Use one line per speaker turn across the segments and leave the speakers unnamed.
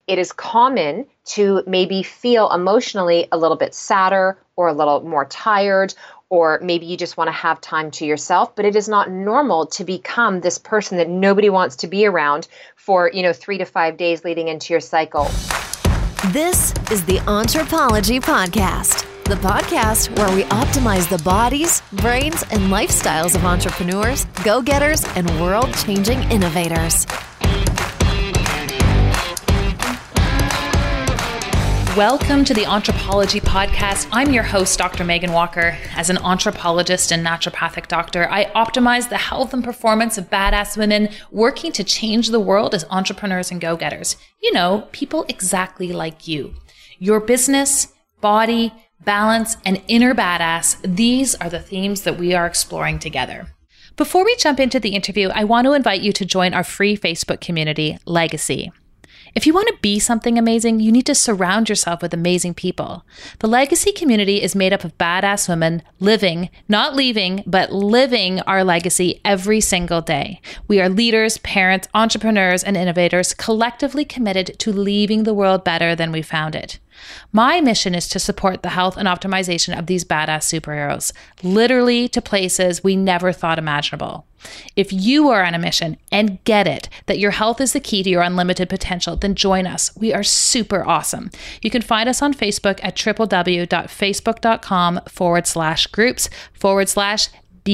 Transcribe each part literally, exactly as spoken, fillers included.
it is common to maybe feel emotionally a little bit sadder or a little more tired, or maybe you just want to have time to yourself, but it is not normal to become this person that nobody wants to be around for, you know, three to five days leading into your cycle.
This is the Anthropology Podcast, the podcast where we optimize the bodies, brains, and lifestyles of entrepreneurs, go-getters, and world-changing innovators.
Welcome to the Anthropology Podcast. I'm your host, Doctor Megan Walker. As an anthropologist and naturopathic doctor, I optimize the health and performance of badass women working to change the world as entrepreneurs and go-getters. You know, people exactly like you. Your business, body, balance, and inner badass, these are the themes that we are exploring together. Before we jump into the interview, I want to invite you to join our free Facebook community, Legacy. If you want to be something amazing, you need to surround yourself with amazing people. The Legacy community is made up of badass women living, not leaving, but living our legacy every single day. We are leaders, parents, entrepreneurs, and innovators collectively committed to leaving the world better than we found it. My mission is to support the health and optimization of these badass superheroes, literally to places we never thought imaginable. If you are on a mission and get it that your health is the key to your unlimited potential, then join us. We are super awesome. You can find us on Facebook at www.facebook.com forward slash groups forward slash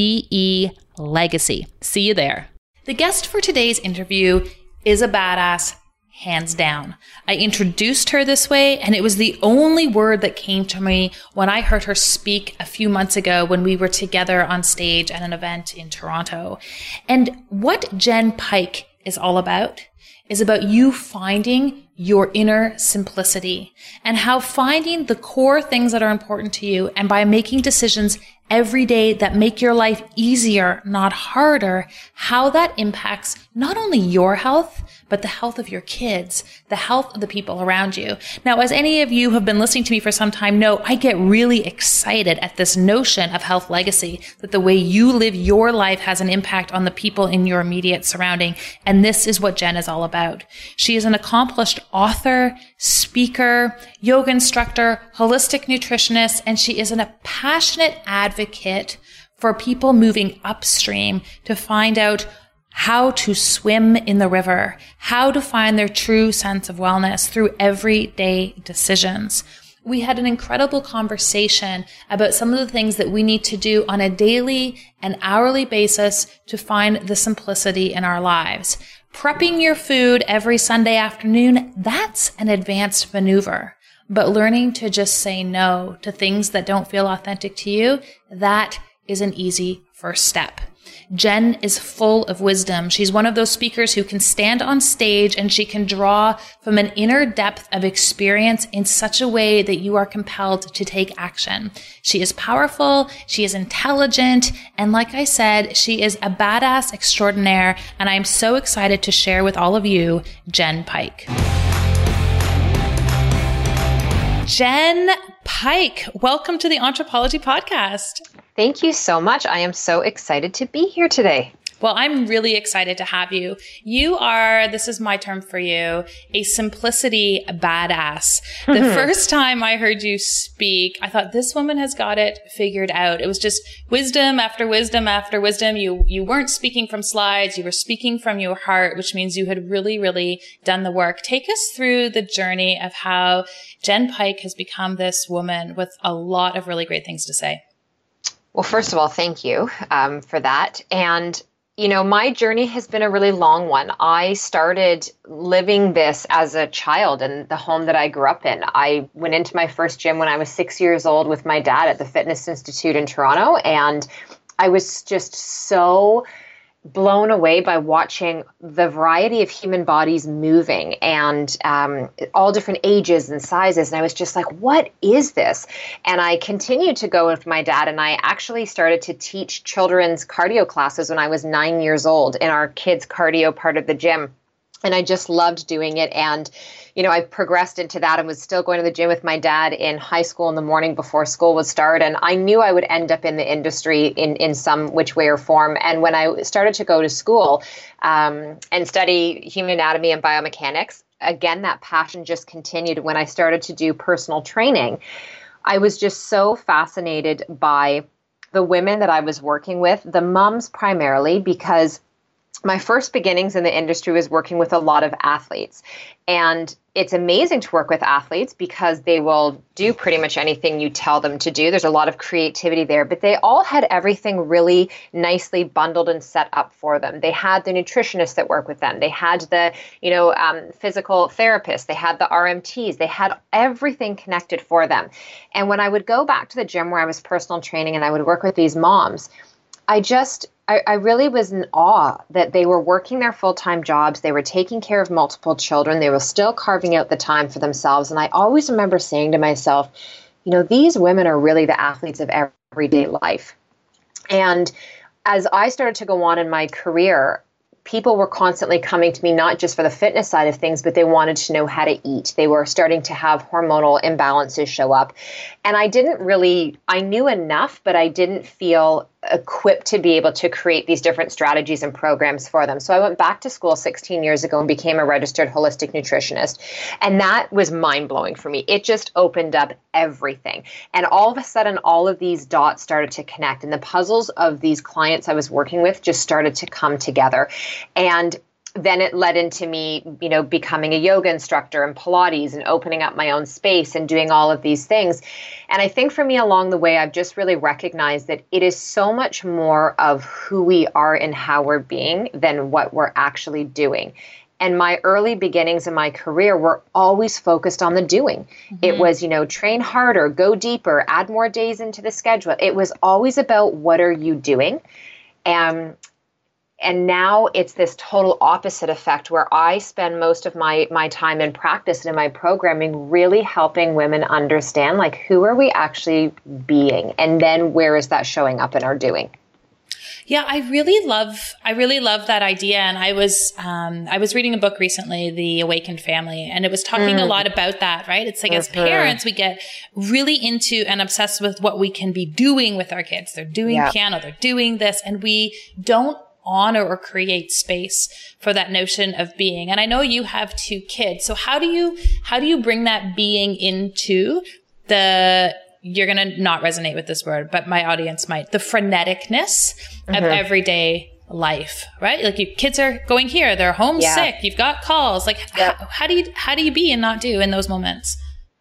BE Legacy. See you there. The guest for today's interview is a badass, hands down. I introduced her this way, and it was the only word that came to me when I heard her speak a few months ago when we were together on stage at an event in Toronto. And what Jen Pike is all about is about you finding your inner simplicity and how finding the core things that are important to you, and by making decisions every day that make your life easier, not harder, how that impacts not only your health, but the health of your kids, the health of the people around you. Now, as any of you who have been listening to me for some time know, I get really excited at this notion of health legacy, that the way you live your life has an impact on the people in your immediate surrounding. And this is what Jen is all about. She is an accomplished author, speaker, yoga instructor, holistic nutritionist, and she is a passionate advocate for people moving upstream to find out how to swim in the river, how to find their true sense of wellness through everyday decisions. We had an incredible conversation about some of the things that we need to do on a daily and hourly basis to find the simplicity in our lives. Prepping your food every Sunday afternoon, that's an advanced maneuver. But learning to just say no to things that don't feel authentic to you, that is an easy first step. Jen is full of wisdom. She's one of those speakers who can stand on stage and she can draw from an inner depth of experience in such a way that you are compelled to take action. She is powerful, she is intelligent, and like I said, she is a badass extraordinaire, and I am so excited to share with all of you Jen Pike. Jen Pike, welcome to the Anthropology Podcast.
Thank you so much. I am so excited to be here today.
Well, I'm really excited to have you. You are, this is my term for you, a simplicity badass. The mm-hmm. first time I heard you speak, I thought this woman has got it figured out. It was just wisdom after wisdom after wisdom. You, you weren't speaking from slides. You were speaking from your heart, which means you had really, really done the work. Take us through the journey of how Jen Pike has become this woman with a lot of really great things to say.
Well, first of all, thank you um, for that. And you know, my journey has been a really long one. I started living this as a child in the home that I grew up in. I went into my first gym when I was six years old with my dad at the Fitness Institute in Toronto. And I was just so blown away by watching the variety of human bodies moving and um, all different ages and sizes. And I was just like, what is this? And I continued to go with my dad, and I actually started to teach children's cardio classes when I was nine years old in our kids' cardio part of the gym. And I just loved doing it. And, you know, I progressed into that and was still going to the gym with my dad in high school in the morning before school would start. And I knew I would end up in the industry in, in some which way or form. And when I started to go to school um, and study human anatomy and biomechanics, again, that passion just continued when I started to do personal training. I was just so fascinated by the women that I was working with, the moms primarily, because my first beginnings in the industry was working with a lot of athletes. And it's amazing to work with athletes because they will do pretty much anything you tell them to do. There's a lot of creativity there, but they all had everything really nicely bundled and set up for them. They had the nutritionists that work with them. They had the, you know, um, physical therapists. They had the R M Ts. They had everything connected for them. And when I would go back to the gym where I was personal training and I would work with these moms, I just, I, I really was in awe that they were working their full-time jobs. They were taking care of multiple children. They were still carving out the time for themselves. And I always remember saying to myself, you know, these women are really the athletes of everyday life. And as I started to go on in my career, people were constantly coming to me, not just for the fitness side of things, but they wanted to know how to eat. They were starting to have hormonal imbalances show up. And I didn't really, I knew enough, but I didn't feel equipped to be able to create these different strategies and programs for them. So I went back to school sixteen years ago and became a registered holistic nutritionist. And that was mind-blowing for me. It just opened up everything. And all of a sudden, all of these dots started to connect. And the puzzles of these clients I was working with just started to come together. And then it led into me, you know, becoming a yoga instructor and Pilates and opening up my own space and doing all of these things. And I think for me along the way, I've just really recognized that it is so much more of who we are and how we're being than what we're actually doing. And my early beginnings in my career were always focused on the doing. Mm-hmm. It was, you know, train harder, go deeper, add more days into the schedule. It was always about what are you doing? And And now it's this total opposite effect where I spend most of my, my time in practice and in my programming really helping women understand, like, who are we actually being? And then where is that showing up in our doing?
Yeah, I really love, I really love that idea. And I was, um, I was reading a book recently, The Awakened Family, and it was talking mm. a lot about that, right? It's like mm-hmm. as parents, we get really into and obsessed with what we can be doing with our kids. They're doing yeah. piano, they're doing this, and we don't honor or create space for that notion of being. And I know you have two kids. So how do you, how do you bring that being into the, you're going to not resonate with this word, but my audience might, the freneticness mm-hmm. of everyday life, right? Like your kids are going here, they're homesick, yeah. you've got calls. Like yep. how, how do you, how do you be and not do in those moments?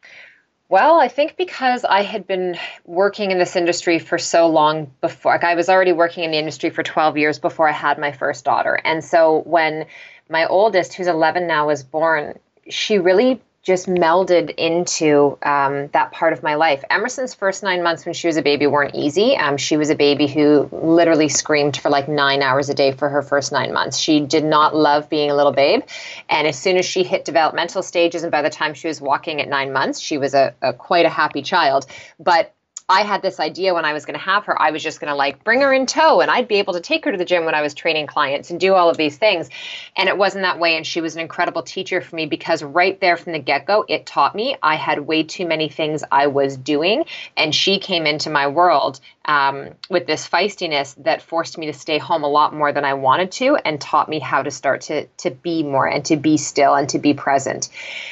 Well, I think because I had been working in this industry for so long before, like I was already working in the industry for twelve years before I had my first daughter. And so when my oldest, who's eleven now, was born, she really just melded into um, that part of my life. Emerson's first nine months when she was a baby weren't easy. Um, she was a baby who literally screamed for like nine hours a day for her first nine months. She did not love being a little babe. And as soon as she hit developmental stages, and by the time she was walking at nine months, she was a, a quite a happy child. But I had this idea when I was going to have her, I was just going to like bring her in tow and I'd be able to take her to the gym when I was training clients and do all of these things. And it wasn't that way. And she was an incredible teacher for me because right there from the get-go, it taught me I had way too many things I was doing. And she came into my world um, with this feistiness that forced me to stay home a lot more than I wanted to and taught me how to start to, to be more and to be still and to be present.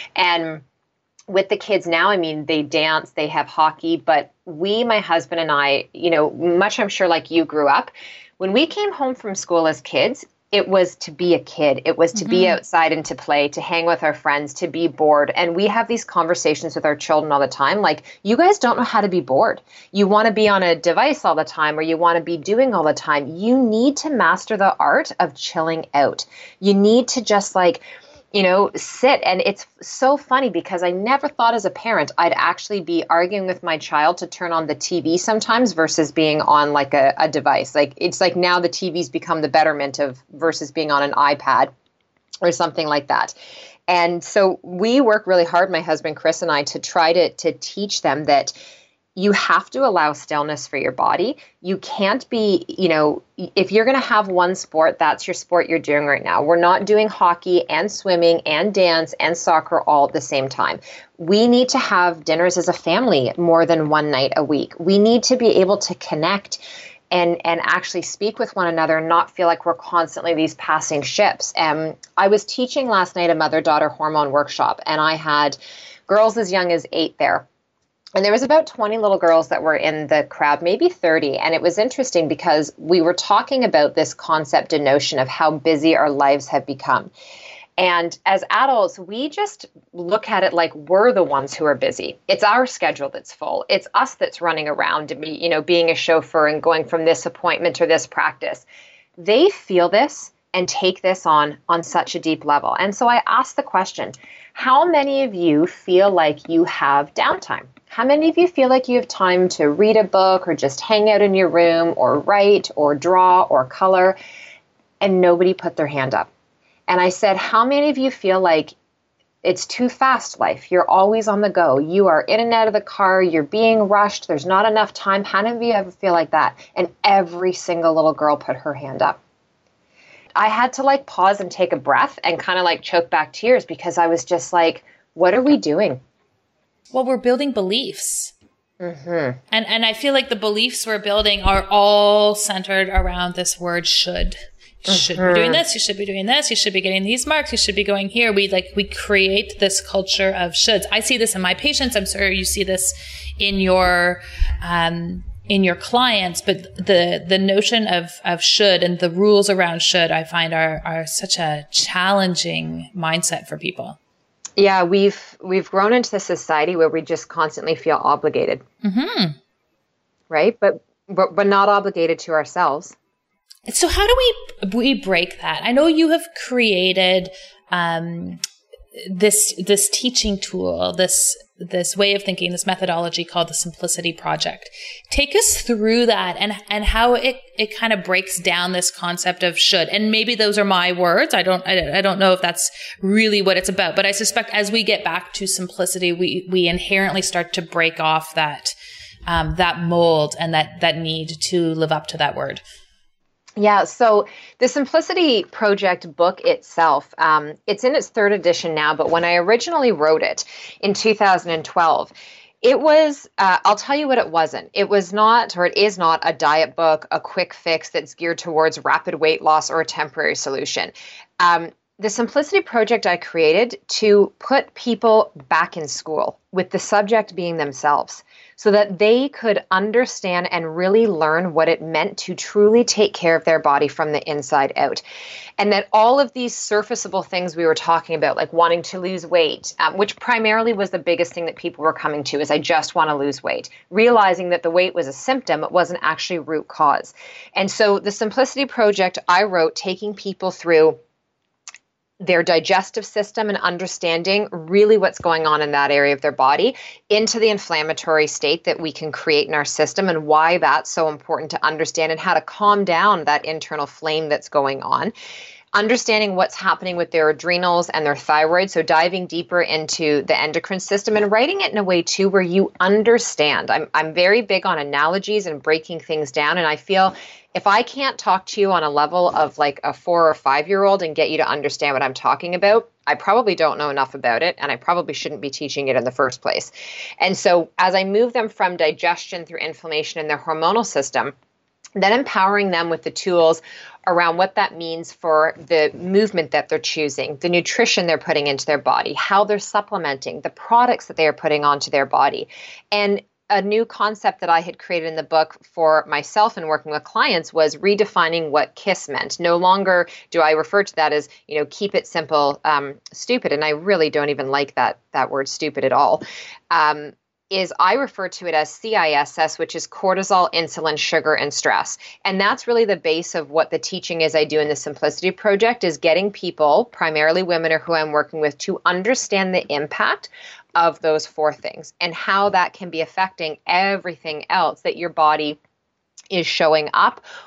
And with the kids now, I mean, they dance, they have hockey, but we, my husband and I, you know, much I'm sure like you grew up, when we came home from school as kids, it was to be a kid. It was to mm-hmm. be outside and to play, to hang with our friends, to be bored. And we have these conversations with our children all the time. Like, you guys don't know how to be bored. You want to be on a device all the time, or you want to be doing all the time. You need to master the art of chilling out. You need to just like, you know, sit. And it's so funny because I never thought as a parent I'd actually be arguing with my child to turn on the T V sometimes versus being on like a, a device. Like, it's like now the T V's become the betterment of versus being on an iPad or something like that. And so we work really hard, my husband Chris and I, to try to to teach them that you have to allow stillness for your body. You can't be, you know, if you're going to have one sport, that's your sport you're doing right now. We're not doing hockey and swimming and dance and soccer all at the same time. We need to have dinners as a family more than one night a week. We need to be able to connect and, and actually speak with one another and not feel like we're constantly these passing ships. And I was teaching last night a mother-daughter hormone workshop, and I had girls as young as eight there. And there was about twenty little girls that were in the crowd, maybe thirty. And it was interesting because we were talking about this concept and notion of how busy our lives have become. And as adults, we just look at it like we're the ones who are busy. It's our schedule that's full. It's us that's running around to be, you know, being a chauffeur and going from this appointment or this practice. They feel this and take this on on such a deep level. And so I asked the question, how many of you feel like you have downtime? How many of you feel like you have time to read a book or just hang out in your room or write or draw or color? And nobody put their hand up. And I said, how many of you feel like it's too fast life? You're always on the go. You are in and out of the car. You're being rushed. There's not enough time. How many of you ever feel like that? And every single little girl put her hand up. I had to like pause and take a breath and kind of like choke back tears because I was just like, what are we doing?
Well, we're building beliefs.
Mm-hmm.
And and I feel like the beliefs we're building are all centered around this word should. You should mm-hmm. be doing this. You should be doing this. You should be getting these marks. You should be going here. We like, we create this culture of shoulds. I see this in my patients. I'm sure you see this in your, um, in your clients, but the, the notion of, of should and the rules around should, I find are, are such a challenging mindset for people.
Yeah, we've we've grown into a society where we just constantly feel obligated,
mm-hmm.
right? But, but but not obligated to ourselves.
So how do we we break that? I know you have created um, this this teaching tool, this this way of thinking, this methodology called the Simplicity Project. Take us through that and and how it it kind of breaks down this concept of should. And maybe those are my words. I don't I, I don't know if that's really what it's about. But I suspect as we get back to simplicity, we we inherently start to break off that um, that mold and that that need to live up to that word.
Yeah, so the Simplicity Project book itself, um, it's in its third edition now, but when I originally wrote it in two thousand twelve, it was, uh, I'll tell you what it wasn't. It was not, or it is not, a diet book, a quick fix that's geared towards rapid weight loss or a temporary solution. Um, the Simplicity Project I created to put people back in school with the subject being themselves, so that they could understand and really learn what it meant to truly take care of their body from the inside out. And that all of these surfaceable things we were talking about, like wanting to lose weight, um, which primarily was the biggest thing that people were coming to, is I just want to lose weight, realizing that the weight was a symptom, it wasn't actually root cause. And so the Simplicity Project I wrote, taking people through their digestive system and understanding really what's going on in that area of their body, into the inflammatory state that we can create in our system and why that's so important to understand, and how to calm down that internal flame that's going on. Understanding what's happening with their adrenals and their thyroid. So diving deeper into the endocrine system and writing it in a way too where you understand. I'm I'm very big on analogies and breaking things down. And I feel if I can't talk to you on a level of like a four or five year old and get you to understand what I'm talking about, I probably don't know enough about it, and I probably shouldn't be teaching it in the first place. And so as I move them from digestion through inflammation in their hormonal system, then empowering them with the tools around what that means for the movement that they're choosing, the nutrition they're putting into their body, how they're supplementing, the products that they are putting onto their body. And a new concept that I had created in the book for myself and working with clients was redefining what KISS meant. No longer do I refer to that as, you know, keep it simple, um, stupid. And I really don't even like that, that word stupid at all. Um, is I refer to it as C I S S, which is cortisol, insulin, sugar, and stress. And that's really the base of what the teaching is I do in the Simplicity Project, is getting people, primarily women or who I'm working with, to understand the impact of those four things and how that can be affecting everything else that your body is showing up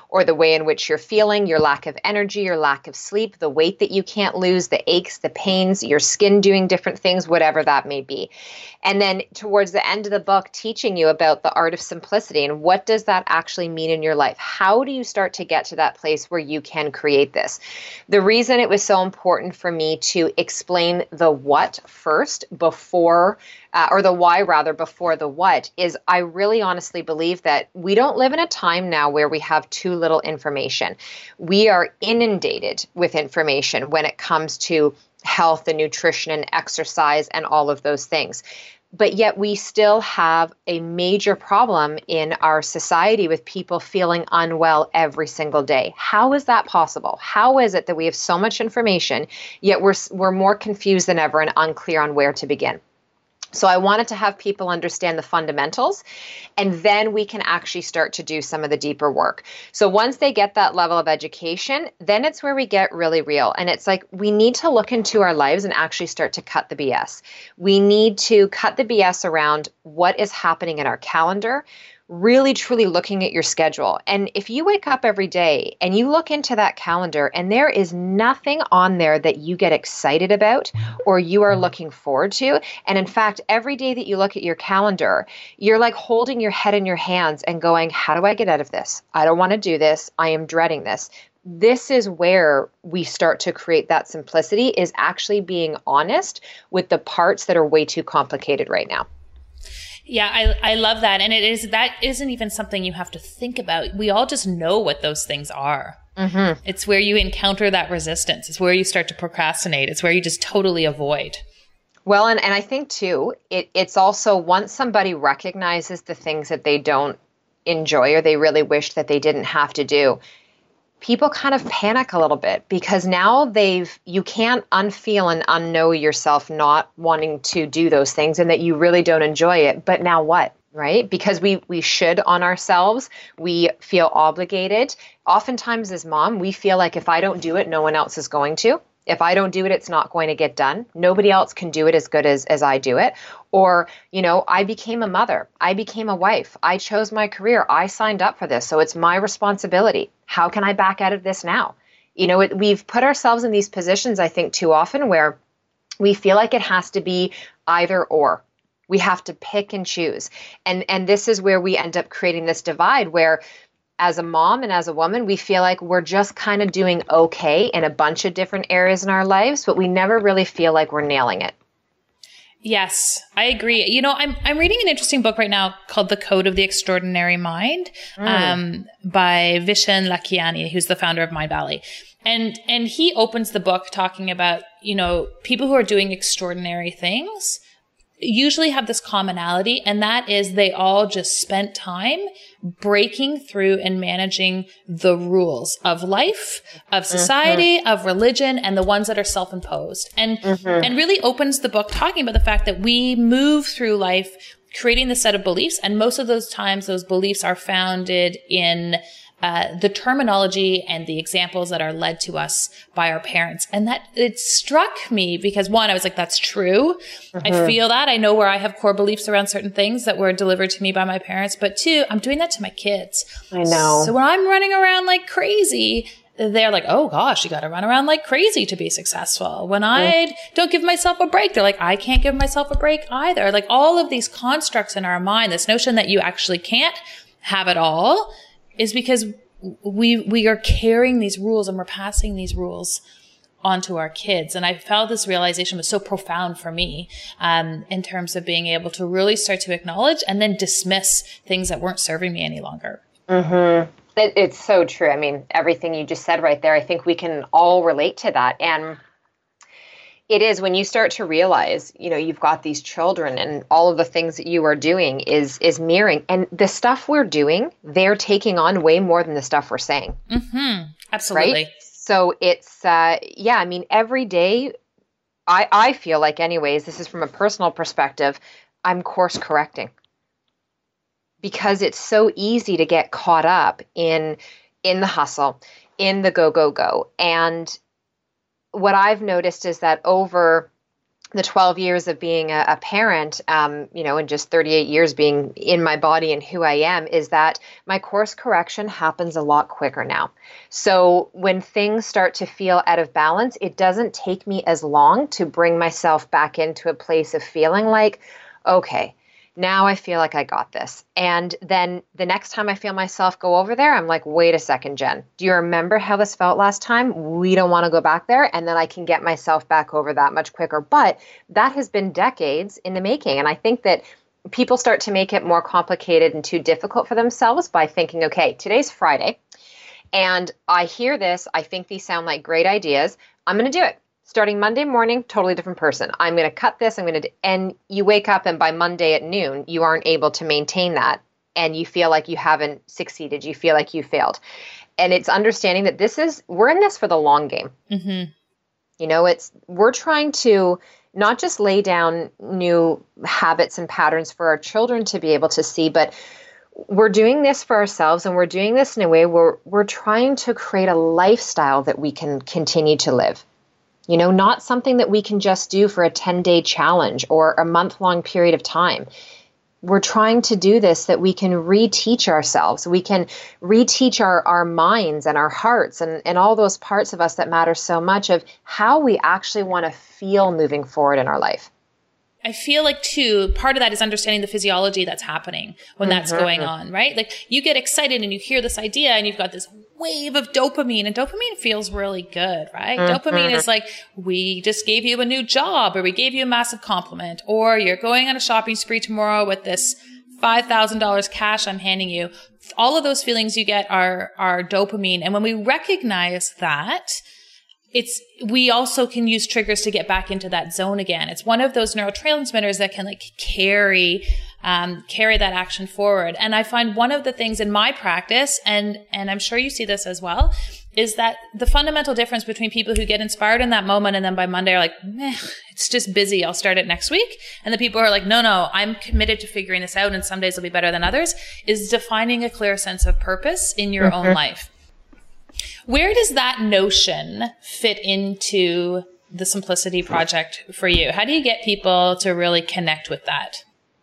or the way in which you're feeling, your lack of energy, your lack of sleep, the weight that you can't lose, the aches, the pains, your skin doing different things, whatever that may be. And then towards the end of the book, teaching you about the art of simplicity and what does that actually mean in your life? How do you start to get to that place where you can create this? The reason it was so important for me to explain the what first before, uh, or the why rather before the what, is I really honestly believe that we don't live in a time now where we have too little information. We are inundated with information when it comes to health and nutrition and exercise and all of those things. But yet we still have a major problem in our society with people feeling unwell every single day. How is that possible? How is it that we have so much information, yet we're we're more confused than ever and unclear on where to begin? So I wanted to have people understand the fundamentals, and then we can actually start to do some of the deeper work. So once they get that level of education, then it's where we get really real. And it's like, we need to look into our lives and actually start to cut the B S. We need to cut the B S around what is happening in our calendar, really truly looking at your schedule. And if you wake up every day and you look into that calendar and there is nothing on there that you get excited about or you are looking forward to, and in fact, every day that you look at your calendar, you're like holding your head in your hands and going, how do I get out of this? I don't want to do this. I am dreading this. This is where we start to create that simplicity, is actually being honest with the parts that are way too complicated right now.
Yeah, I, I love that. And it is, that isn't even something you have to think about. We all just know what those things are. Mm-hmm. It's where you encounter that resistance. It's where you start to procrastinate. It's where you just totally avoid.
Well, and, and I think too, it, it's also once somebody recognizes the things that they don't enjoy or they really wish that they didn't have to do, people kind of panic a little bit, because now they've, you can't unfeel and unknow yourself not wanting to do those things and that you really don't enjoy it. But now what, right? Because we, we should on ourselves. We feel obligated. Oftentimes as mom, we feel like if I don't do it, no one else is going to. If I don't do it, it's not going to get done. Nobody else can do it as good as, as I do it. Or, you know, I became a mother. I became a wife. I chose my career. I signed up for this. So it's my responsibility. How can I back out of this now? You know, it, we've put ourselves in these positions, I think, too often where we feel like it has to be either or. We have to pick and choose. And, and this is where we end up creating this divide where, as a mom and as a woman, we feel like we're just kind of doing okay in a bunch of different areas in our lives, but we never really feel like we're nailing it.
Yes, I agree. You know, I'm I'm reading an interesting book right now called The Code of the Extraordinary Mind, mm. um, by Vishen Lakhiani, who's the founder of Mindvalley. And and he opens the book talking about, you know, people who are doing extraordinary things usually have this commonality, and that is they all just spent time breaking through and managing the rules of life, of society, mm-hmm. of religion, and the ones that are self-imposed. And mm-hmm. and really opens the book talking about the fact that we move through life creating the set of beliefs, and most of those times those beliefs are founded in Uh, the terminology and the examples that are led to us by our parents. And that it struck me because, one, I was like, that's true. Mm-hmm. I feel that. I know where I have core beliefs around certain things that were delivered to me by my parents. But two, I'm doing that to my kids.
I know.
So when I'm running around like crazy, they're like, oh gosh, you got to run around like crazy to be successful. When I mm. don't give myself a break, they're like, I can't give myself a break either. Like all of these constructs in our mind, this notion that you actually can't have it all, is because we we are carrying these rules and we're passing these rules onto our kids. And I felt this realization was so profound for me, um, in terms of being able to really start to acknowledge and then dismiss things that weren't serving me any longer.
Mm-hmm. It, it's so true. I mean, everything you just said right there, I think we can all relate to that. And it is when you start to realize, you know, you've got these children and all of the things that you are doing is is mirroring. And the stuff we're doing, they're taking on way more than the stuff we're saying.
Mm-hmm. Absolutely.
Right? So it's, uh, yeah, I mean, every day, I, I feel like anyways, this is from a personal perspective, I'm course correcting. Because it's so easy to get caught up in in the hustle, in the go, go, go. And what I've noticed is that over the twelve years of being a, a parent, um, you know, and just thirty-eight years being in my body and who I am, is that my course correction happens a lot quicker now. So when things start to feel out of balance, it doesn't take me as long to bring myself back into a place of feeling like, okay, now I feel like I got this. And then the next time I feel myself go over there, I'm like, wait a second, Jen, do you remember how this felt last time? We don't want to go back there. And then I can get myself back over that much quicker. But that has been decades in the making. And I think that people start to make it more complicated and too difficult for themselves by thinking, okay, today's Friday, and I hear this, I think these sound like great ideas, I'm going to do it. Starting Monday morning, totally different person. I'm going to cut this. I'm going to, and you wake up and by Monday at noon, you aren't able to maintain that. And you feel like you haven't succeeded. You feel like you failed. And it's understanding that this is, we're in this for the long game. Mm-hmm. You know, it's, we're trying to not just lay down new habits and patterns for our children to be able to see, but we're doing this for ourselves, and we're doing this in a way where we're trying to create a lifestyle that we can continue to live. You know, not something that we can just do for a ten-day challenge or a month-long period of time. We're trying to do this that we can reteach ourselves. We can reteach our, our minds and our hearts and, and all those parts of us that matter so much of how we actually want to feel moving forward in our life.
I feel like, too, part of that is understanding the physiology that's happening when that's mm-hmm. going on, right? Like you get excited and you hear this idea and you've got this wave of dopamine, and dopamine feels really good, right? Mm-hmm. Dopamine is like, we just gave you a new job, or we gave you a massive compliment, or you're going on a shopping spree tomorrow with this five thousand dollars cash I'm handing you. All of those feelings you get are, are dopamine. And when we recognize that, it's, we also can use triggers to get back into that zone again. It's one of those neurotransmitters that can like carry, um, carry that action forward. And I find one of the things in my practice, and, and I'm sure you see this as well, is that the fundamental difference between people who get inspired in that moment and then by Monday are like, meh, it's just busy, I'll start it next week. And the people who are like, no, no, I'm committed to figuring this out and some days will be better than others, is defining a clear sense of purpose in your mm-hmm. own life. Where does that notion fit into the Simplicity Project for you? How do you get people to really connect with that?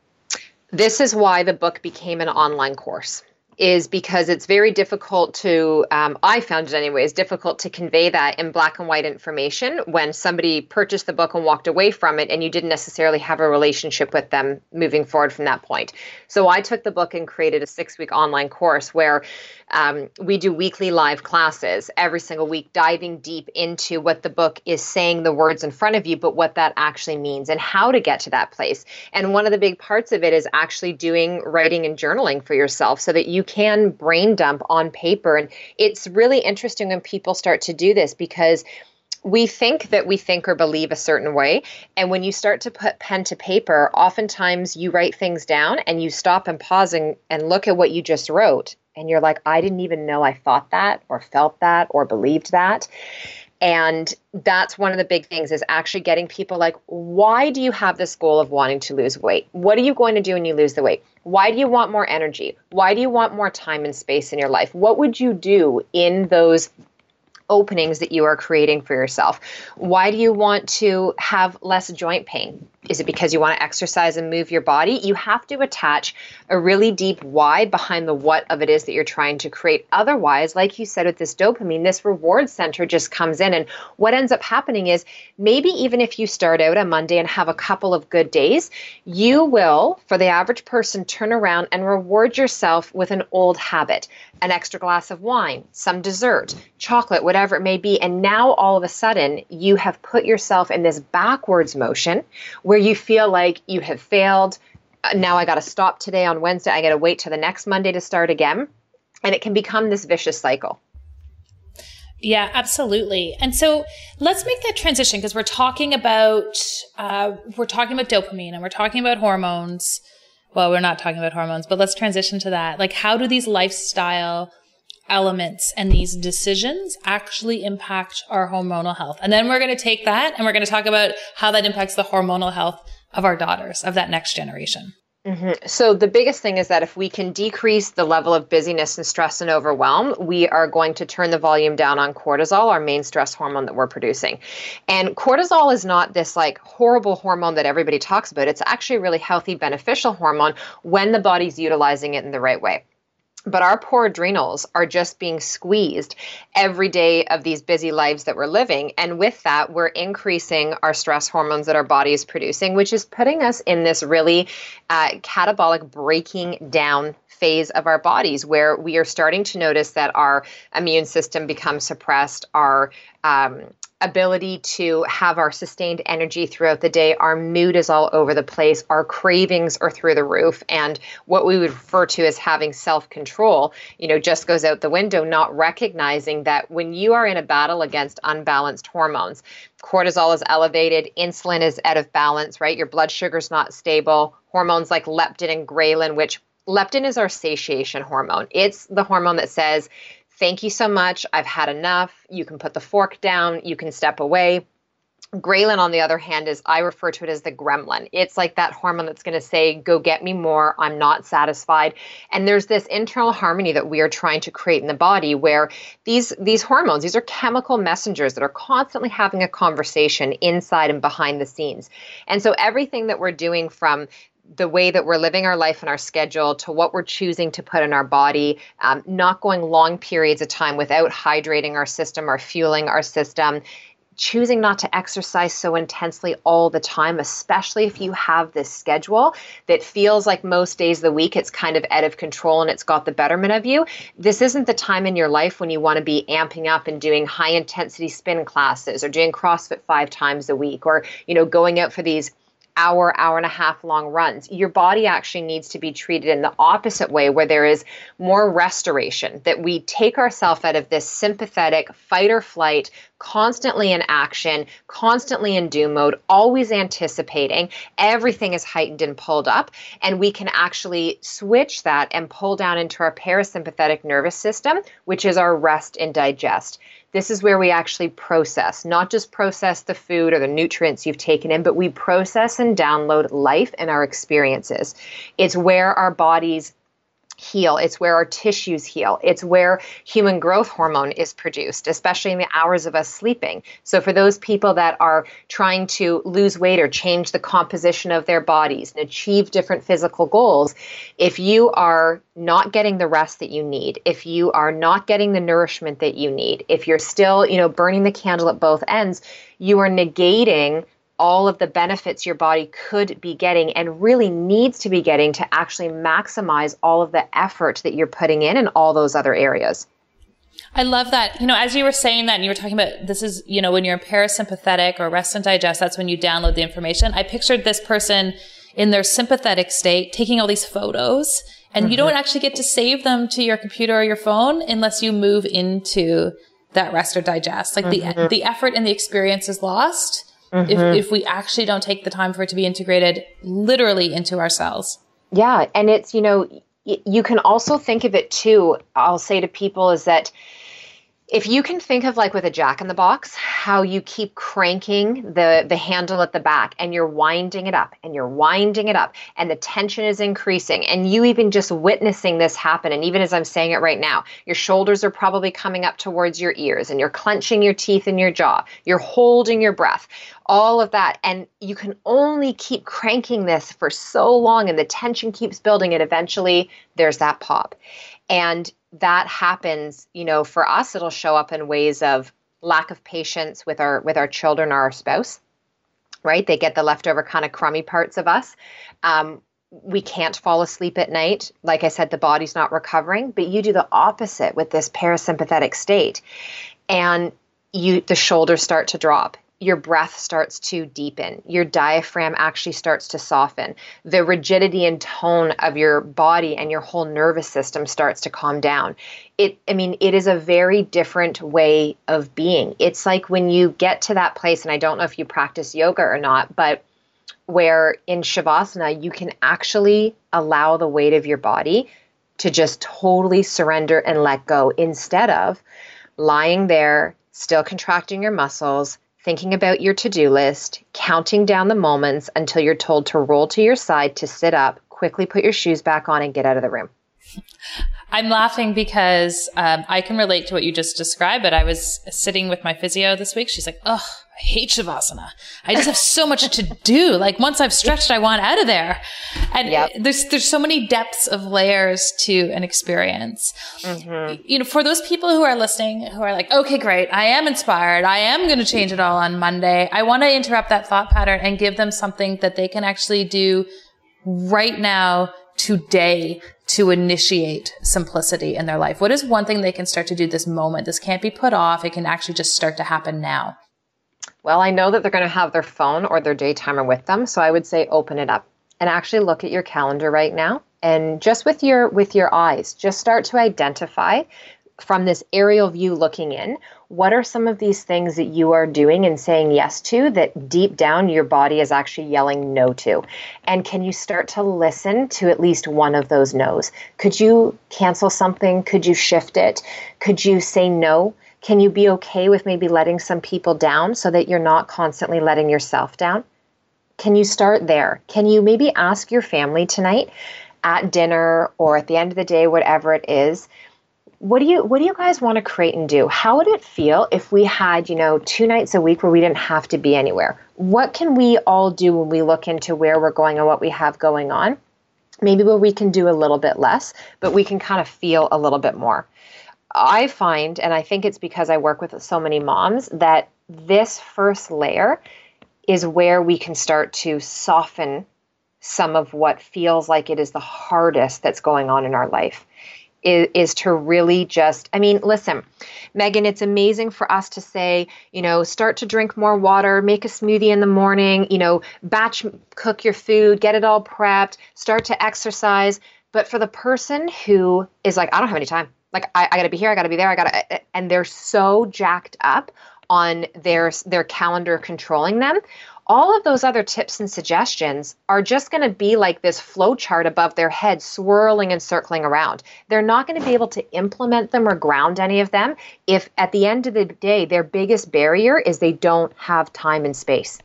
This is why the book became an online course, is because it's very difficult to, um, I found it anyways, difficult to convey that in black and white information when somebody purchased the book and walked away from it and you didn't necessarily have a relationship with them moving forward from that point. So I took the book and created a six-week online course where um, we do weekly live classes every single week, diving deep into what the book is saying, the words in front of you, but what that actually means and how to get to that place. And one of the big parts of it is actually doing writing and journaling for yourself so that you can brain dump on paper. And it's really interesting when people start to do this because we think that we think or believe a certain way. And when you start to put pen to paper, oftentimes you write things down and you stop and pause and, and look at what you just wrote. And you're like, I didn't even know I thought that or felt that or believed that. And that's one of the big things is actually getting people like, why do you have this goal of wanting to lose weight? What are you going to do when you lose the weight? Why do you want more energy? Why do you want more time and space in your life? What would you do in those openings that you are creating for yourself? Why do you want to have less joint pain? Is it because you want to exercise and move your body? You have to attach a really deep why behind the what of it is that you're trying to create. Otherwise, like you said with this dopamine, this reward center just comes in. And what ends up happening is maybe even if you start out on Monday and have a couple of good days, you will, for the average person, turn around and reward yourself with an old habit, an extra glass of wine, some dessert, chocolate, whatever it may be. And now all of a sudden you have put yourself in this backwards motion where you feel like you have failed. Now I got to stop today on Wednesday. I got to wait till the next Monday to start again. And it can become this vicious cycle.
Yeah, absolutely. And so let's make that transition because we're talking about, uh, we're talking about dopamine and we're talking about hormones. Well, we're not talking about hormones, but let's transition to that. Like, how do these lifestyle elements and these decisions actually impact our hormonal health? And then we're going to take that and we're going to talk about how that impacts the hormonal health of our daughters, of that next generation.
Mm-hmm. So the biggest thing is that if we can decrease the level of busyness and stress and overwhelm, we are going to turn the volume down on cortisol, our main stress hormone that we're producing. And cortisol is not this like horrible hormone that everybody talks about. It's actually a really healthy, beneficial hormone when the body's utilizing it in the right way. But our poor adrenals are just being squeezed every day of these busy lives that we're living. And with that, we're increasing our stress hormones that our body is producing, which is putting us in this really uh, catabolic breaking down phase of our bodies, where we are starting to notice that our immune system becomes suppressed, our um, ability to have our sustained energy throughout the day, our mood is all over the place, our cravings are through the roof, and what we would refer to as having self-control, you know, just goes out the window, not recognizing that when you are in a battle against unbalanced hormones, cortisol is elevated, insulin is out of balance, right? Your blood sugar's not stable, hormones like leptin and ghrelin, which leptin is our satiation hormone. It's the hormone that says, thank you so much, I've had enough, you can put the fork down, you can step away. Ghrelin, on the other hand, is, I refer to it as the gremlin. It's like that hormone that's going to say, go get me more, I'm not satisfied. And there's this internal harmony that we are trying to create in the body where these, these hormones, these are chemical messengers that are constantly having a conversation inside and behind the scenes. And so everything that we're doing, from the way that we're living our life and our schedule to what we're choosing to put in our body, um, not going long periods of time without hydrating our system or fueling our system, choosing not to exercise so intensely all the time, especially if you have this schedule that feels like most days of the week it's kind of out of control and it's got the betterment of you. This isn't the time in your life when you want to be amping up and doing high intensity spin classes or doing CrossFit five times a week, or, you know, going out for these hour, hour and a half long runs. Your body actually needs to be treated in the opposite way, where there is more restoration, that we take ourselves out of this sympathetic fight or flight, constantly in action, constantly in do mode, always anticipating. Everything is heightened and pulled up, and we can actually switch that and pull down into our parasympathetic nervous system, which is our rest and digest. This is where we actually process, not just process the food or the nutrients you've taken in, but we process and download life and our experiences. It's where our bodies heal. It's where our tissues heal. It's where human growth hormone is produced, especially in the hours of us sleeping. So for those people that are trying to lose weight or change the composition of their bodies and achieve different physical goals, if you are not getting the rest that you need, if you are not getting the nourishment that you need, if you're still, you know, burning the candle at both ends, you are negating all of the benefits your body could be getting and really needs to be getting to actually maximize all of the effort that you're putting in in all those other areas.
I love that. You know, as you were saying that and you were talking about this is, you know, when you're parasympathetic or rest and digest, that's when you download the information. I pictured this person in their sympathetic state taking all these photos, and mm-hmm. you don't actually get to save them to your computer or your phone unless you move into that rest or digest. Like mm-hmm. the the effort and the experience is lost. Mm-hmm. If if we actually don't take the time for it to be integrated literally into our cells.
Yeah. And it's, you know, y- you can also think of it too, I'll say to people, is that if you can think of, like with a Jack in the Box, how you keep cranking the, the handle at the back and you're winding it up and you're winding it up and the tension is increasing, and you even just witnessing this happen. And even as I'm saying it right now, your shoulders are probably coming up towards your ears and you're clenching your teeth in your jaw. You're holding your breath, all of that. And you can only keep cranking this for so long, and the tension keeps building, and eventually there's that pop. And that happens, you know, for us, it'll show up in ways of lack of patience with our with our children or our spouse, right? They get the leftover kind of crummy parts of us. Um, we can't fall asleep at night. Like I said, the body's not recovering, but you do the opposite with this parasympathetic state. And you the shoulders start to drop. Your breath starts to deepen. Your diaphragm actually starts to soften. The rigidity and tone of your body and your whole nervous system starts to calm down. It, I mean, it is a very different way of being. It's like when you get to that place, and I don't know if you practice yoga or not, but where in Shavasana, you can actually allow the weight of your body to just totally surrender and let go, instead of lying there, still contracting your muscles, thinking about your to-do list, counting down the moments until you're told to roll to your side, to sit up, quickly put your shoes back on and get out of the room.
I'm laughing because um, I can relate to what you just described, but I was sitting with my physio this week. She's like, oh, I hate Shavasana. I just have so much to do. Like once I've stretched, I want out of there. And yep. there's there's so many depths of layers to an experience. Mm-hmm. You know, for those people who are listening, who are like, okay, great. I am inspired. I am going to change it all on Monday. I want to interrupt that thought pattern and give them something that they can actually do right now, today, to initiate simplicity in their life. What is one thing they can start to do this moment? This can't be put off. It can actually just start to happen now.
Well, I know that they're going to have their phone or their day timer with them. So I would say open it up and actually look at your calendar right now. And just with your with your eyes, just start to identify from this aerial view looking in, what are some of these things that you are doing and saying yes to that deep down your body is actually yelling no to? And can you start to listen to at least one of those no's? Could you cancel something? Could you shift it? Could you say no? Can you be okay with maybe letting some people down so that you're not constantly letting yourself down? Can you start there? Can you maybe ask your family tonight at dinner or at the end of the day, whatever it is, What do you what do you guys want to create and do? How would it feel if we had, you know, two nights a week where we didn't have to be anywhere? What can we all do when we look into where we're going and what we have going on? Maybe where we can do a little bit less, but we can kind of feel a little bit more. I find, and I think it's because I work with so many moms, that this first layer is where we can start to soften some of what feels like it is the hardest that's going on in our life. Is, is to really just, I mean, listen, Megan, it's amazing for us to say, you know, start to drink more water, make a smoothie in the morning, you know, batch cook your food, get it all prepped, start to exercise. But for the person who is like, I don't have any time. Like, I, I got to be here, I got to be there, I got to, and they're so jacked up on their their calendar controlling them. All of those other tips and suggestions are just going to be like this flow chart above their head, swirling and circling around. They're not going to be able to implement them or ground any of them if at the end of the day, their biggest barrier is they don't have time and space.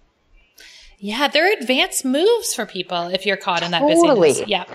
Yeah, they're advanced moves for people if you're caught in that
totally.
busyness. Yeah.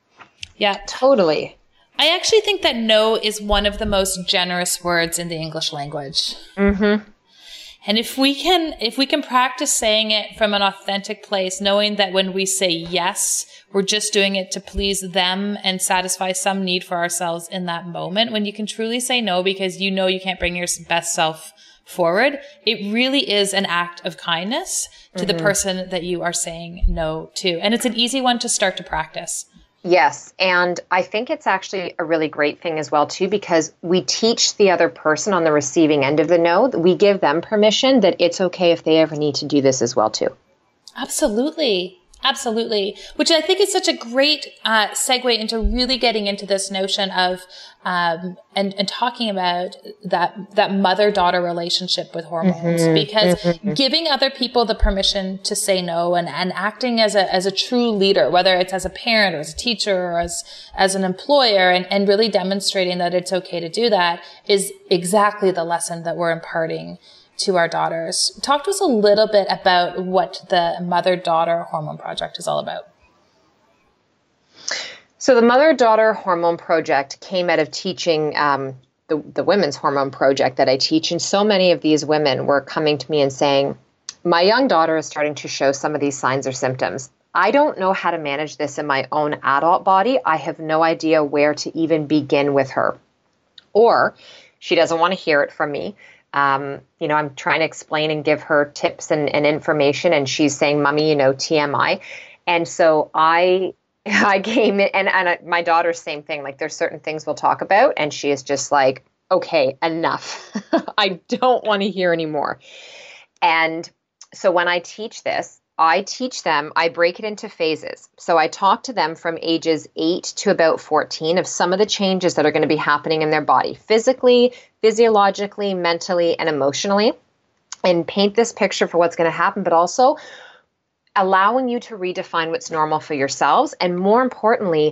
Yeah.
Totally.
I actually think that no is one of the most generous words in the English language.
Mm-hmm.
And if we can, if we can practice saying it from an authentic place, knowing that when we say yes, we're just doing it to please them and satisfy some need for ourselves in that moment. When you can truly say no because you know you can't bring your best self forward, it really is an act of kindness to mm-hmm. the person that you are saying no to. And it's an easy one to start to practice.
Yes. And I think it's actually a really great thing as well, too, because we teach the other person on the receiving end of the no, we give them permission that it's okay if they ever need to do this as well, too.
Absolutely. Absolutely. Which I think is such a great uh, segue into really getting into this notion of um, and, and talking about that that mother-daughter relationship with hormones. Mm-hmm, because mm-hmm. giving other people the permission to say no and, and acting as a as a true leader, whether it's as a parent or as a teacher or as as an employer, and, and really demonstrating that it's okay to do that is exactly the lesson that we're imparting to our daughters. Talk to us a little bit about what the Mother-Daughter Hormone Project is all about.
So the Mother-Daughter Hormone Project came out of teaching um, the, the Women's Hormone Project that I teach. And so many of these women were coming to me and saying, my young daughter is starting to show some of these signs or symptoms. I don't know how to manage this in my own adult body. I have no idea where to even begin with her. Or she doesn't want to hear it from me. Um, you know, I'm trying to explain and give her tips and, and information, and she's saying, Mommy, you know, T M I. And so I, I came in, and, and I, my daughter's same thing. Like, there's certain things we'll talk about, and she is just like, okay, enough. I don't want to hear anymore. And so when I teach this, I teach them, I break it into phases. So I talk to them from ages eight to about fourteen of some of the changes that are going to be happening in their body, physically, physiologically, mentally, and emotionally, and paint this picture for what's going to happen, but also allowing you to redefine what's normal for yourselves. And more importantly,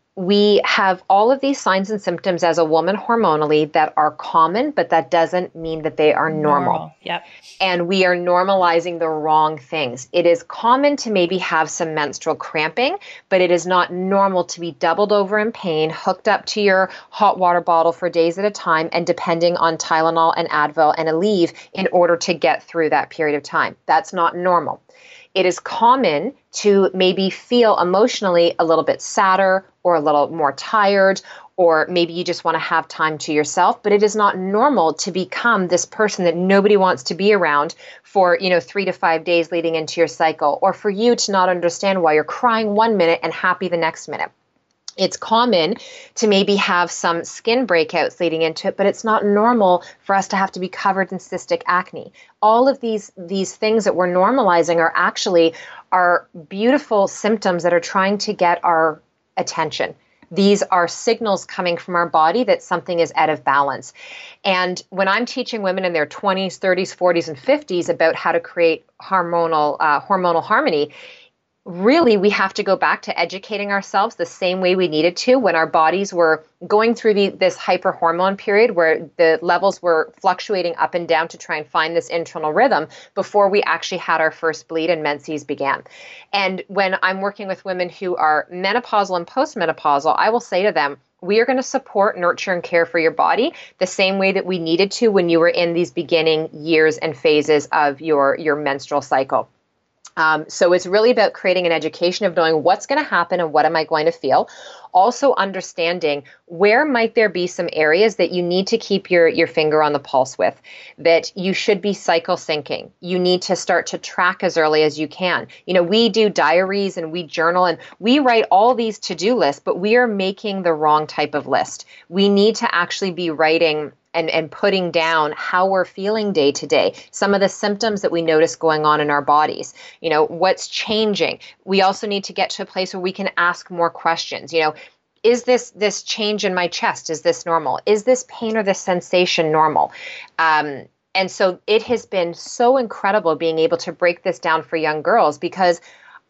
we have all of these signs and symptoms as a woman hormonally that are common, but that doesn't mean that they are normal.
Normal. Yep.
And we are normalizing the wrong things. It is common to maybe have some menstrual cramping, but it is not normal to be doubled over in pain, hooked up to your hot water bottle for days at a time, and depending on Tylenol and Advil and Aleve in order to get through that period of time. That's not normal. It is common to maybe feel emotionally a little bit sadder or a little more tired, or maybe you just want to have time to yourself, but it is not normal to become this person that nobody wants to be around for, you know, three to five days leading into your cycle, or for you to not understand why you're crying one minute and happy the next minute. It's common to maybe have some skin breakouts leading into it, but it's not normal for us to have to be covered in cystic acne. All of these these things that we're normalizing are actually are beautiful symptoms that are trying to get our attention. These are signals coming from our body that something is out of balance. And when I'm teaching women in their twenties, thirties, forties, and fifties about how to create hormonal uh, hormonal harmony, really, we have to go back to educating ourselves the same way we needed to when our bodies were going through the, this hyperhormone period where the levels were fluctuating up and down to try and find this internal rhythm before we actually had our first bleed and menses began. And when I'm working with women who are menopausal and postmenopausal, I will say to them, we are going to support, nurture, and care for your body the same way that we needed to when you were in these beginning years and phases of your, your menstrual cycle. Um, so it's really about creating an education of knowing what's going to happen and what am I going to feel. Also understanding where might there be some areas that you need to keep your, your finger on the pulse with, that you should be cycle syncing. You need to start to track as early as you can. You know, we do diaries and we journal and we write all these to-do lists, but we are making the wrong type of list. We need to actually be writing and, and putting down how we're feeling day to day, some of the symptoms that we notice going on in our bodies, you know, what's changing. We also need to get to a place where we can ask more questions. You know, is this this change in my chest, is this normal? Is this pain or this sensation normal? Um, and so it has been so incredible being able to break this down for young girls, because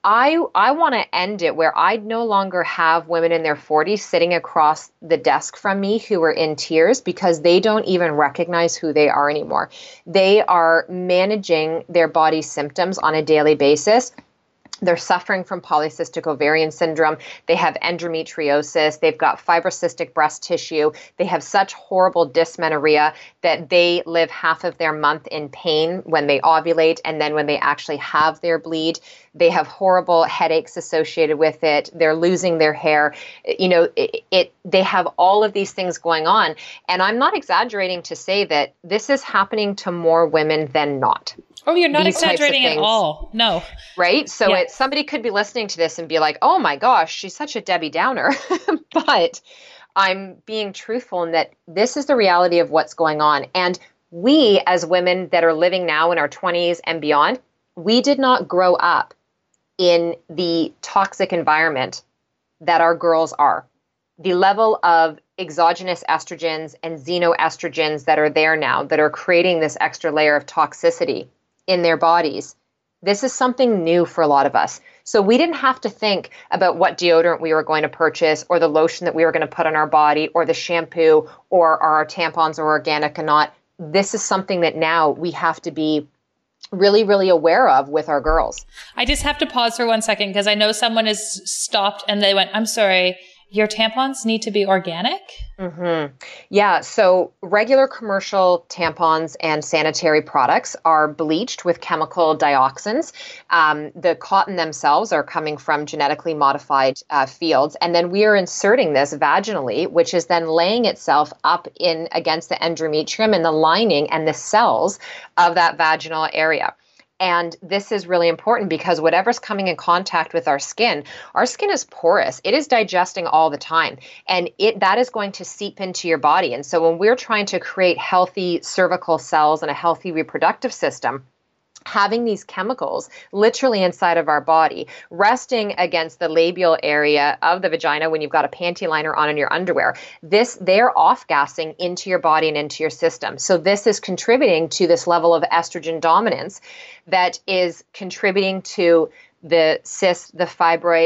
I I want to end it where I no longer have women in their forties sitting across the desk from me who are in tears because they don't even recognize who they are anymore. They are managing their body's symptoms on a daily basis. They're suffering from polycystic ovarian syndrome. They have endometriosis. They've got fibrocystic breast tissue. They have such horrible dysmenorrhea that they live half of their month in pain when they ovulate. And then when they actually have their bleed, they have horrible headaches associated with it. They're losing their hair. You know, it, it they have all of these things going on. And I'm not exaggerating to say that this is happening to more women than not.
Oh, you're not exaggerating at all. No.
Right? So
yeah.
it, somebody could be listening to this and be like, oh my gosh, she's such a Debbie Downer. But I'm being truthful in that this is the reality of what's going on. And we as women that are living now in our twenties and beyond, we did not grow up in the toxic environment that our girls are. The level of exogenous estrogens and xenoestrogens that are there now that are creating this extra layer of toxicity in their bodies. This is something new for a lot of us. So we didn't have to think about what deodorant we were going to purchase or the lotion that we were going to put on our body or the shampoo or are our tampons are organic or not. This is something that now we have to be really, really aware of with our girls.
I just have to pause for one second because I know someone has stopped and they went, I'm sorry, your tampons need to be organic?
Mm-hmm. Yeah. So regular commercial tampons and sanitary products are bleached with chemical dioxins. Um, the cotton themselves are coming from genetically modified uh, fields. And then we are inserting this vaginally, which is then laying itself up in against the endometrium and the lining and the cells of that vaginal area. And this is really important because whatever's coming in contact with our skin, our skin is porous. It is digesting all the time. And it that is going to seep into your body. And so when we're trying to create healthy cervical cells and a healthy reproductive system, having these chemicals literally inside of our body, resting against the labial area of the vagina when you've got a panty liner on in your underwear, this they're off-gassing into your body and into your system. So this is contributing to this level of estrogen dominance that is contributing to the cysts, the fibroids,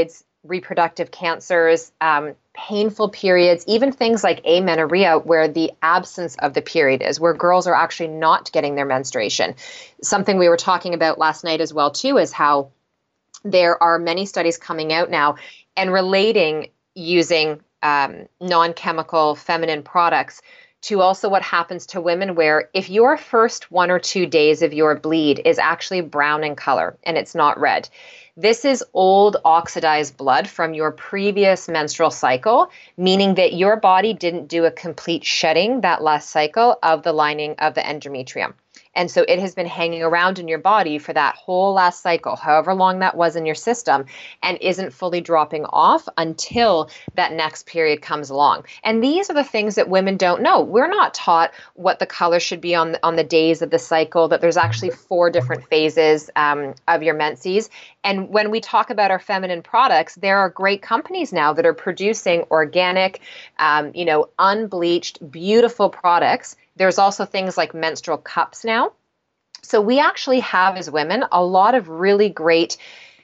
reproductive cancers, um, painful periods, even things like amenorrhea, where the absence of the period is, where girls are actually not getting their menstruation. Something we were talking about last night as well, too, is how there are many studies coming out now and relating using um, non-chemical feminine products to also what happens to women, where if your first one or two days of your bleed is actually brown in color and it's not red, this is old oxidized blood from your previous menstrual cycle, meaning that your body didn't do a complete shedding that last cycle of the lining of the endometrium. And so it has been hanging around in your body for that whole last cycle, however long that was in your system, and isn't fully dropping off until that next period comes along. And these are the things that women don't know. We're not taught what the color should be on the, on the days of the cycle, that there's actually four different phases um, of your menses. And when we talk about our feminine products, there are great companies now that are producing organic, um, you know, unbleached, beautiful products. There's also things like menstrual cups now. So we actually have, as women, a lot of really great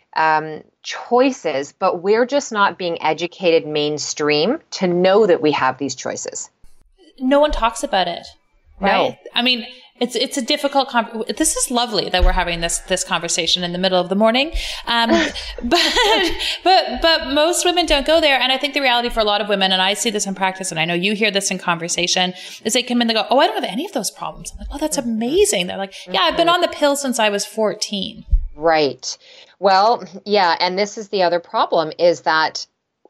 um, choices, but we're just not being educated mainstream to know that we have these choices.
No one talks about it, right?
No.
I mean, it's it's a difficult. Con- this is lovely that we're having this this conversation in the middle of the morning, um, but but but most women don't go there. And I think the reality for a lot of women, and I see this in practice, and I know you hear this in conversation, is they come in and they go, "Oh, I don't have any of those problems." I'm like, "Oh, that's amazing." They're like, "Yeah, I've been on the pill since I was fourteen."
Right. Well, yeah, and this is the other problem, is that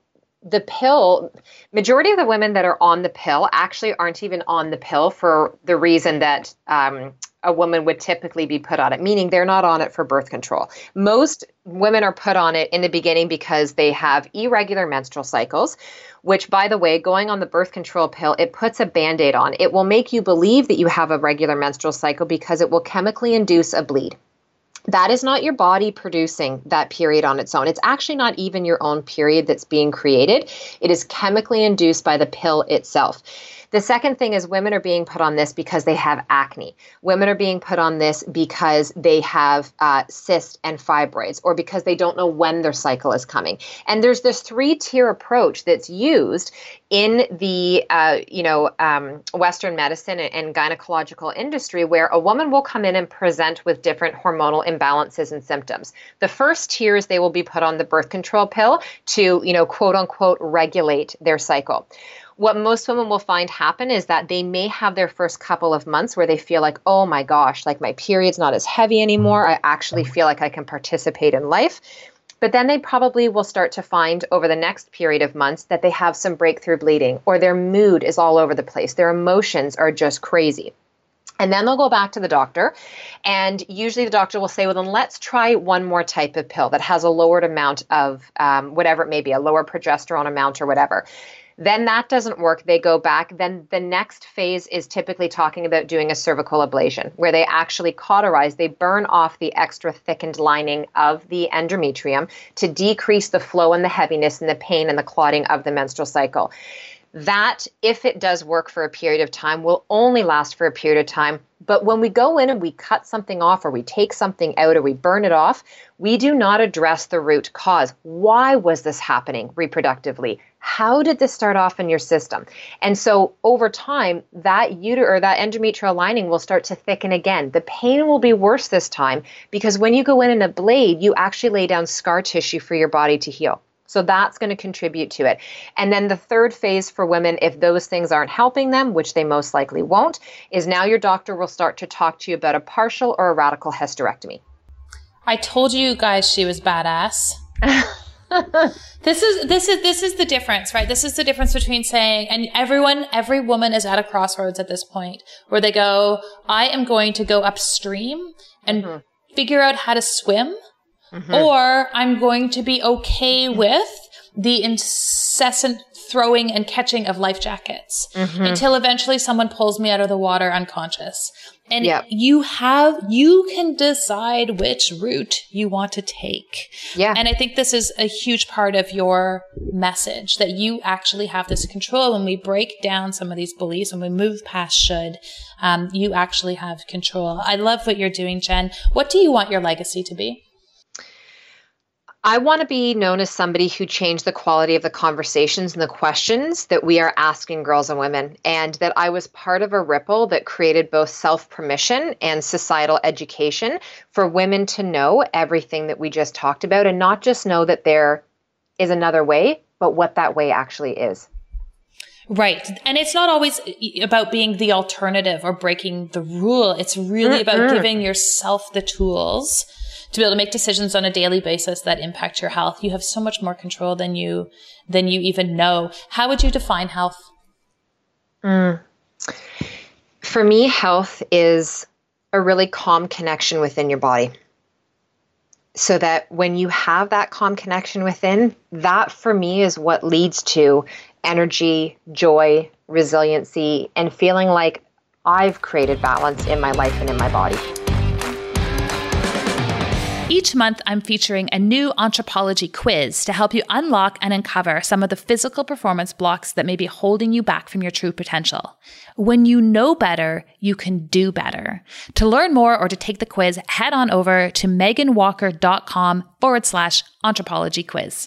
the pill, majority of the women that are on the pill actually aren't even on the pill for the reason that um, a woman would typically be put on it, meaning they're not on it for birth control. Most women are put on it in the beginning because they have irregular menstrual cycles, which, by the way, going on the birth control pill, it puts a Band-Aid on. It will make you believe that you have a regular menstrual cycle because it will chemically induce a bleed. That is not your body producing that period on its own. It's actually not even your own period that's being created. It is chemically induced by the pill itself. The second thing is women are being put on this because they have acne. Women are being put on this because they have uh, cysts and fibroids, or because they don't know when their cycle is coming. And there's this three-tier approach that's used in the uh, you know um, Western medicine and, and gynecological industry, where a woman will come in and present with different hormonal imbalances and symptoms. The first tier is they will be put on the birth control pill to, you know, quote unquote, regulate their cycle. What most women will find happen is that they may have their first couple of months where they feel like, oh my gosh, like my period's not as heavy anymore. I actually feel like I can participate in life. But then they probably will start to find over the next period of months that they have some breakthrough bleeding, or their mood is all over the place. Their emotions are just crazy. And then they'll go back to the doctor, and usually the doctor will say, well, then let's try one more type of pill that has a lowered amount of um, whatever it may be, a lower progesterone amount or whatever. Then that doesn't work. They go back. Then the next phase is typically talking about doing a cervical ablation, where they actually cauterize, they burn off the extra thickened lining of the endometrium to decrease the flow and the heaviness and the pain and the clotting of the menstrual cycle. That, if it does work for a period of time, will only last for a period of time. But when we go in and we cut something off, or we take something out, or we burn it off, we do not address the root cause. Why was this happening reproductively? How did this start off in your system? And so over time, that uter- or that endometrial lining will start to thicken again. The pain will be worse this time, because when you go in and ablate, you actually lay down scar tissue for your body to heal. So that's going to contribute to it. And then the third phase for women, if those things aren't helping them, which they most likely won't, is now your doctor will start to talk to you about a partial or a radical hysterectomy.
I told you guys she was badass. This is this is this is the difference, right? This is the difference between saying, and everyone, every woman is at a crossroads at this point where they go, I am going to go upstream and mm-hmm. figure out how to swim. Mm-hmm. Or I'm going to be okay with the incessant throwing and catching of life jackets mm-hmm. until eventually someone pulls me out of the water unconscious. And yep. you have, you can decide which route you want to take. Yeah. And I think this is a huge part of your message, that you actually have this control. When we break down some of these beliefs, when we move past should, um, you actually have control. I love what you're doing, Jen. What do you want your legacy to be?
I want to be known as somebody who changed the quality of the conversations and the questions that we are asking girls and women, and that I was part of a ripple that created both self-permission and societal education for women to know everything that we just talked about, and not just know that there is another way, but what that way actually is.
Right. And it's not always about being the alternative or breaking the rule. It's really mm-hmm. about giving yourself the tools to be able to make decisions on a daily basis that impact your health. You have so much more control than you than you even know. How would you define health?
Mm. For me, health is a really calm connection within your body. So that when you have that calm connection within, that for me is what leads to energy, joy, resiliency, and feeling like I've created balance in my life and in my body.
Each month, I'm featuring a new Anthropologie quiz to help you unlock and uncover some of the physical performance blocks that may be holding you back from your true potential. When you know better, you can do better. To learn more or to take the quiz, head on over to meganwalker.com forward slash Anthropologie quiz.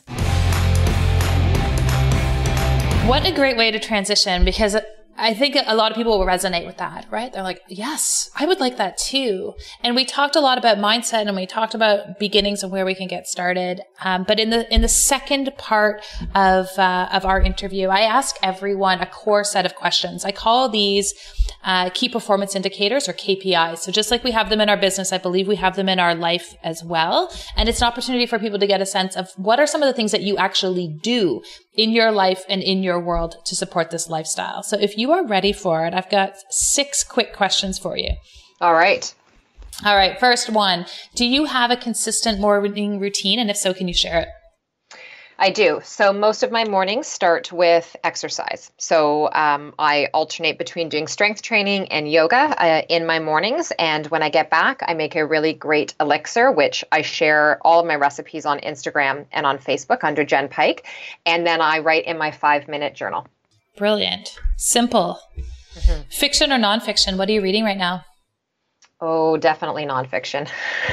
What a great way to transition, because I think a lot of people will resonate with that, right? They're like, yes, I would like that too. And we talked a lot about mindset, and we talked about beginnings and where we can get started. Um, but in the in the second part of uh, of our interview, I ask everyone a core set of questions. I call these uh, key performance indicators, or K P Is. So just like we have them in our business, I believe we have them in our life as well. And it's an opportunity for people to get a sense of what are some of the things that you actually do in your life and in your world to support this lifestyle. So if you are ready for it, I've got six quick questions for you.
All right.
All right. First one, do you have a consistent morning routine? And if so, can you share it?
I do. So most of my mornings start with exercise. So um, I alternate between doing strength training and yoga uh, in my mornings. And when I get back, I make a really great elixir, which I share all of my recipes on Instagram and on Facebook under Jen Pike. And then I write in my five minute journal.
Brilliant. Simple. Mm-hmm. Fiction or nonfiction? What are you reading right now?
Oh, definitely nonfiction.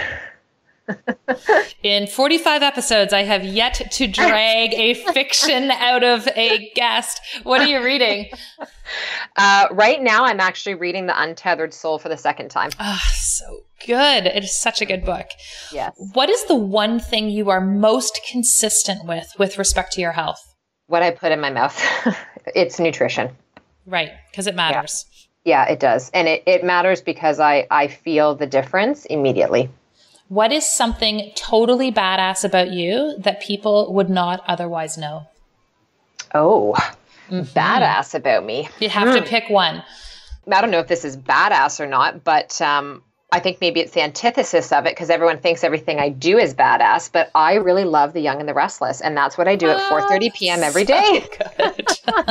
In forty-five episodes, I have yet to drag a fiction out of a guest. What are you reading?
Uh, right now, I'm actually reading The Untethered Soul for the second time.
Oh, so good. It is such a good book.
Yes.
What is the one thing you are most consistent with, with respect to your health?
What I put in my mouth. It's nutrition.
Right, because it matters.
Yeah. yeah, it does. And it, it matters because I, I feel the difference immediately.
What is something totally badass about you that people would not otherwise know?
Oh, mm-hmm. Badass about me.
You have mm. to pick one.
I don't know if this is badass or not, but um, I think maybe it's the antithesis of it, because everyone thinks everything I do is badass, but I really love The Young and the Restless, and that's what I do at four thirty p.m. every day.
So good.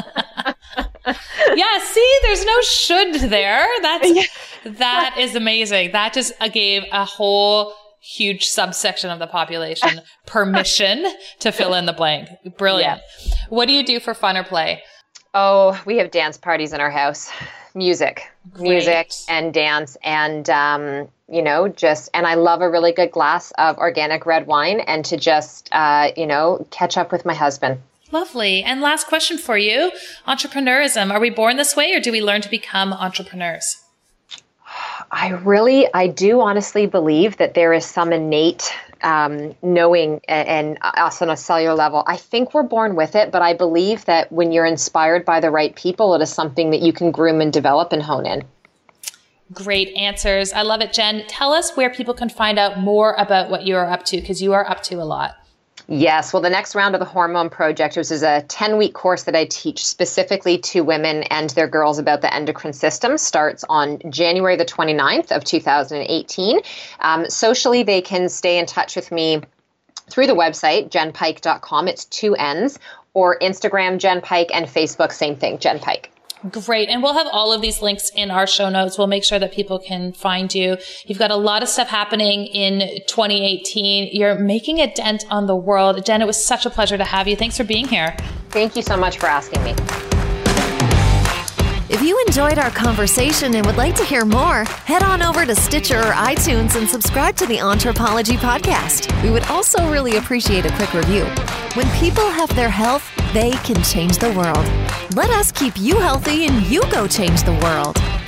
Yeah, see, there's no should there. That's yeah. That is amazing. That just gave a whole huge subsection of the population permission to fill in the blank. Brilliant. Yeah. What do you do for fun or play?
Oh, we have dance parties in our house. Music, Great. music and dance. And, um, you know, just, and I love a really good glass of organic red wine, and to just, uh, you know, catch up with my husband.
Lovely. And last question for you. Entrepreneurism. Are we born this way, or do we learn to become entrepreneurs?
I really, I do honestly believe that there is some innate um, knowing and, and us on a cellular level. I think we're born with it, but I believe that when you're inspired by the right people, it is something that you can groom and develop and hone in.
Great answers. I love it, Jen. Tell us where people can find out more about what you are up to, because you are up to a lot.
Yes. Well, the next round of the Hormone Project, which is a ten-week course that I teach specifically to women and their girls about the endocrine system, starts on January the twenty-ninth of two thousand eighteen. Um, socially, they can stay in touch with me through the website, jen pike dot com. It's two N's, or Instagram, Jen Pike, and Facebook, same thing, Jen Pike.
Great. And we'll have all of these links in our show notes. We'll make sure that people can find you. You've got a lot of stuff happening in twenty eighteen. You're making a dent on the world. Jen, it was such a pleasure to have you. Thanks for being here.
Thank you so much for asking me.
If you enjoyed our conversation and would like to hear more, head on over to Stitcher or iTunes and subscribe to the Anthropology Podcast. We would also really appreciate a quick review. When people have their health, they can change the world. Let us keep you healthy and you go change the world.